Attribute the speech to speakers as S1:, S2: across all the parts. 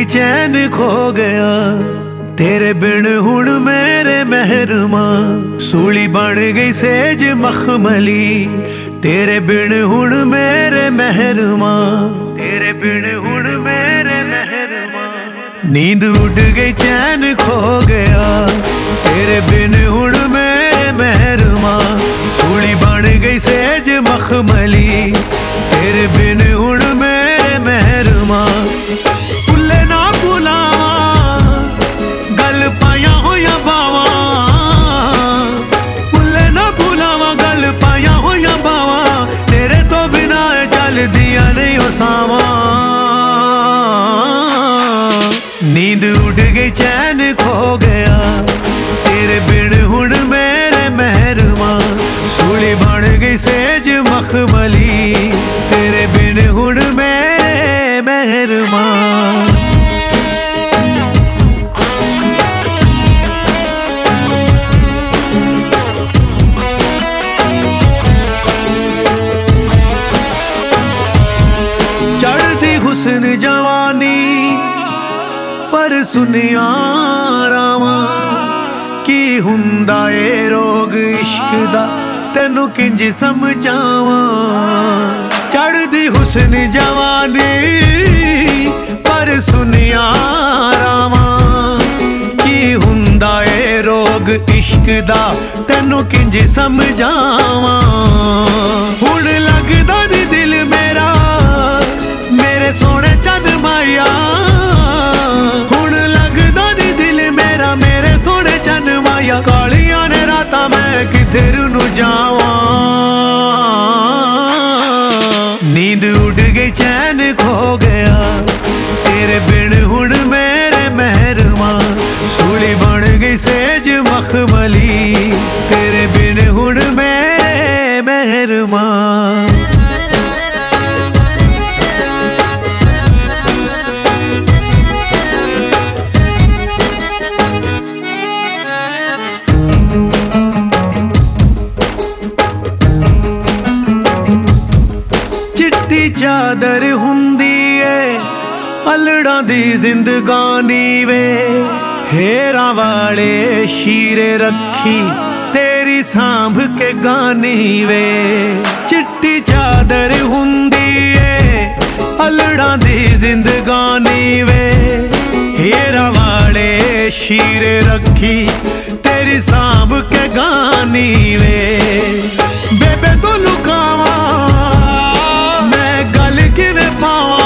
S1: गई चैन खो गया तेरे बिन हुण मेरे महरमा। सूली बन गई सेज मखमली तेरे बिन हुण मेरे महरमा। तेरे बिन हुण मेरे महरमा। नींद उड़ गई चैन खो गया तेरे बिन हुण मेरे महरमा। सूली बन गई सेज मखमली तेरे बिन हुण मेरे महरमा। भुले ना भुलावा गल पाया होया बावा। भुले ना भुलावा गल पाया होया बावा। तेरे तो बिना चल दिया नहीं हो सावा। नींद उड़ गई चैन खो गया तेरे बिन हुण मेरे महरमा। सूली बन गई सेज मखमली तेरे बिन हुण मेरे महरमा। चढ़ती हुस्न जवानी पर सुनिया रावा। की हुंदा ए रोग इश्क दा तेनू किंज समझावा। चढ़दी हुस्न जवानी पर सुनिया रावा। की हुंदा ए रोग इश्क दा तेनू किंज समझावा। हुण लगदा नी दिल मेरा मेरे सोने चंद माया। हुण लगदा नी दिल मेरा मेरे सोने चंद माया। कालियां ने रातां मैं किधर नू जावां। नींद उड़ गई चैन खो गया तेरे बिन हुण मेरे महरमा। सूली बन गई सेज मखमली तेरे बिन हुण मेरे महरमा। चिट्टी चादर हुंदी ए अलड़ा दी जिंदगानी वे। हेरा वाले शीरे रखी तेरी सांभ के गानी वे। चिट्टी चादर हुंदी ए अलड़ा दी जिंदगानी वे। हेरा वाले शीरे रखी तेरी सांभ के गानी वे। बेबे तो लुकावा गल किवें पावा।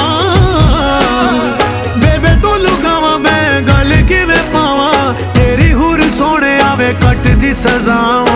S1: बेबे तो लुकावा मैं गल किवें पावा। तेरी हुर सोने आवे कट दी सजावा।